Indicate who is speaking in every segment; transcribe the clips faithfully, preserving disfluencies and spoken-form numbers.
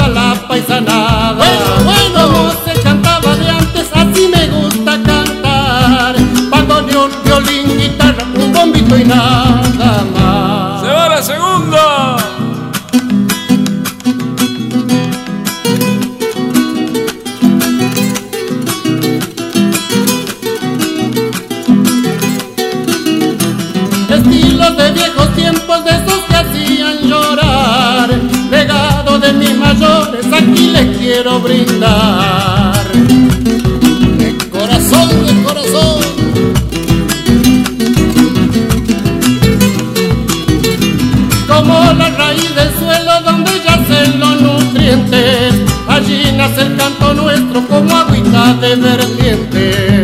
Speaker 1: toda la paisanada.
Speaker 2: Bueno, bueno.
Speaker 1: Como se cantaba de antes, así me gusta cantar. Bandoneón, violín, guitarra, un bombito y nada más.
Speaker 2: Se va la segunda.
Speaker 1: Estilos de viejos tiempos, de esos que hacían llorar. Legado de mis mayores, aquí les quiero brindar.
Speaker 2: De corazón, de corazón.
Speaker 1: Como la raíz del suelo donde yacen los nutrientes, allí nace el canto nuestro como agüita de vertiente.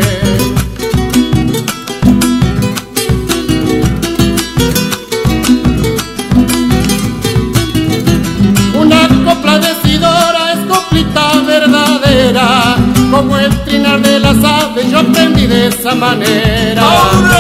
Speaker 1: Una copla decidora es coplita verdadera, como el trinar de las aves yo aprendí de esa manera.